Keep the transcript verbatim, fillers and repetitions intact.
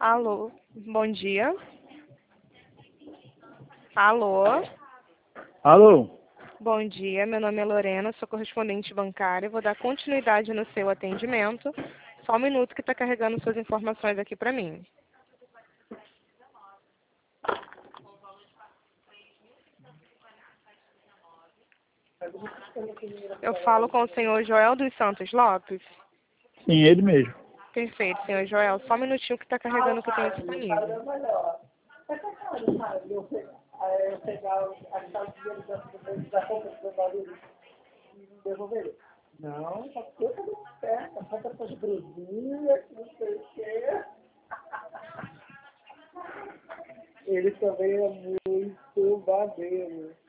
Alô, bom dia. Alô, Alô? bom dia. Meu nome é Lorena, sou correspondente bancária. Vou dar continuidade no seu atendimento. Só um minuto que está carregando suas informações aqui para mim. Eu falo com o senhor Joel dos Santos Lopes. Sim, ele mesmo. Perfeito, senhor Joel. Só um minutinho que está carregando o que tem disponível. Não, tá tudo certo, a conta tá de brusinha, não sei o quê. Ele também é muito babeiro.